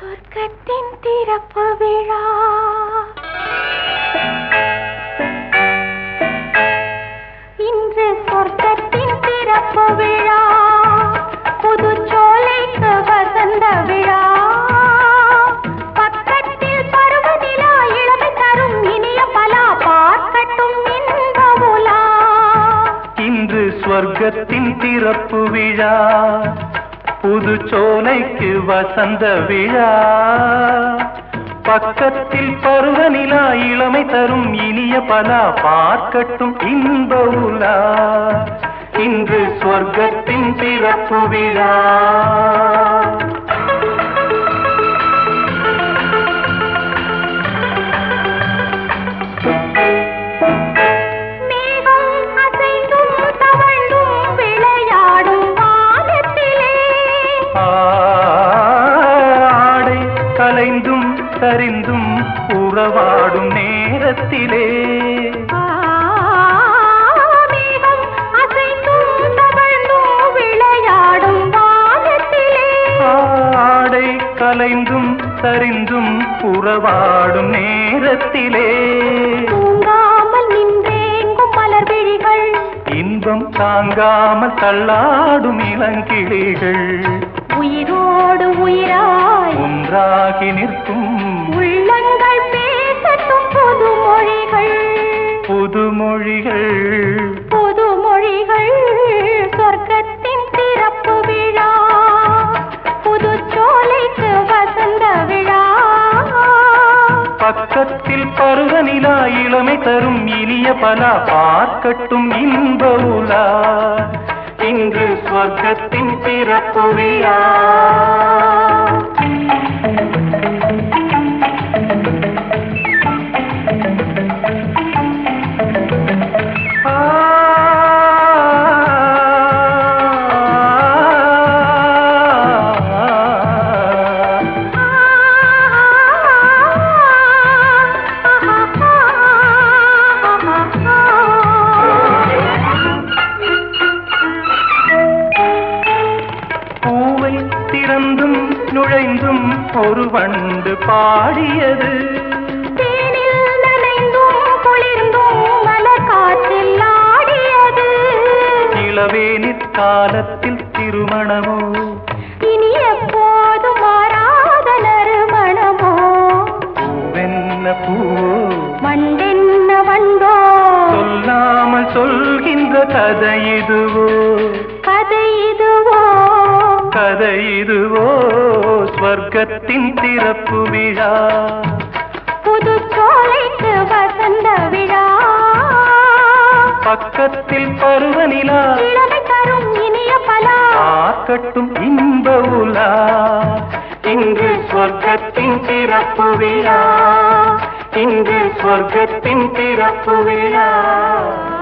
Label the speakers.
Speaker 1: சொர்க்கத்தின் திறப்பு விழா இன்று சொர்க்கத்தின் திறப்பு விழா புதுச்சோலைக்கு வசந்த விழா பக்கத்தில் பருவநிலா இளமை தரும் இனிய பலா பார்க்கட்டும் இன்ப உலா
Speaker 2: இன்று சொர்க்கத்தின் திறப்பு விழா புதுச்சோலைக்கு வசந்த விழா பக்கத்தில் பருவநிலா இளமை தரும் இனிய பலா பார்க்கட்டும் இன்ப உலா இன்று சொர்க்கத்தின் திறப்பு விழா கலைந்தும் சரிந்தும் உறவாடும் நேரத்திலே
Speaker 1: விளையாடும் வானத்திலே
Speaker 2: ஆடை கலைந்தும் சரிந்தும் உறவாடும் நேரத்திலே
Speaker 1: தூங்காமல் நின்றேங்கும் மலர் விழிகள்
Speaker 2: இன்பம் தாங்காமல் தள்ளாடும் இளங்கிளிகள்
Speaker 1: உயிரோடு உயிராய்
Speaker 2: ஒன்றாகி நிற்கும்
Speaker 1: உள்ளங்கள் பேசட்டும் புதுமொழிகள்
Speaker 2: புதுமொழிகள்
Speaker 1: புதுமொழிகள் சொர்க்கத்தின் திறப்பு விழா புதுச்சோலைக்கு வசந்த விழா
Speaker 2: பக்கத்தில் பருவநிலா இளமை தரும் இனிய பலா பார்க்கட்டும் இன்ப உலா இன்று சொர்க்கத்தின் திறப்பு விழா திறந்தும் நுழைந்தும் ஒரு வண்டு பாடியது
Speaker 1: தேனில் நனைந்தும் குளிர்ந்தும் மலர் காற்றில் ஆடியது
Speaker 2: இளவேனிற் காலத்தில் திருமணமோ
Speaker 1: இனி எப்போதும் மாறாத நறுமணமோ
Speaker 2: பூவென்ன பூவோ
Speaker 1: வண்டென்ன வண்டோ
Speaker 2: சொல்லாமல் சொல்கின்ற கதை இதுவோ
Speaker 1: கதை இதுவோ
Speaker 2: கதை இதுவோ ஸ்வர்க்கத்தின் திறப்பு விழா
Speaker 1: புதுச்சோலைக்கு வசந்த விழா
Speaker 2: பக்கத்தில் பருவநிலா
Speaker 1: இளமை தரும் இனிய பலா
Speaker 2: பார்க்கட்டும் இன்ப உலா இன்று ஸ்வர்க்கத்தின் திறப்பு விழா இன்று ஸ்வர்க்கத்தின் திறப்பு விழா